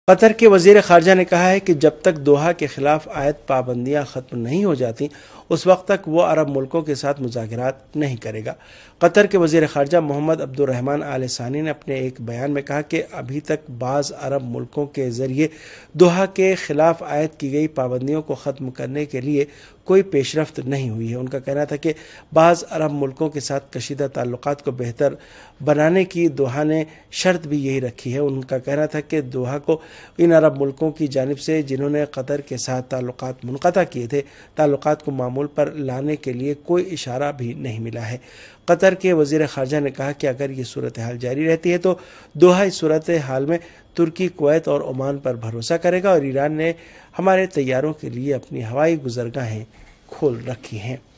Qatar के वजीर खारजा ने कहा है कि जब तक दोहा के खिलाफ आयद पाबंदियां खत्म नहीं हो जाती उस वक्त तक वो अरब मुल्कों के साथ मुज़ाकरात नहीं करेगा। कतर के वजीर खारजा मोहम्मद अब्दुर्रहमान आल सानी ने अपने एक बयान में कहा कि अभी तक बाज़ अरब मुल्कों के ज़रिए दोहा के खिलाफ आयद की गई पाबंदियों को ख़त्म करने के लिए कोई पेशरफ्त नहीं हुई है। उनका कहना था कि बाज़ अरब मुल्कों के साथ कशीदा ताल्लुकात को बेहतर बनाने की दोहा ने शर्त भी यही रखी है। उनका कहना था कि दोहा को इन अरब मुल्कों की जानिब से जिन्होंने कतर के साथ ताल्लुकात मुनक़ता किए थे, ताल्लुकात को मामूल पर लाने के लिए कोई इशारा भी नहीं मिला है। कतर के वज़ीर ख़ारजा ने कहा कि अगर ये सूरत हाल जारी रहती है तो दोहा इस सूरत हाल में तुर्की, कुवैत और ओमान पर भरोसा करेगा और ईरान ने हमारे तैयारों के लिए अपनी हवाई गुज़रगाहें खोल रखी हैं।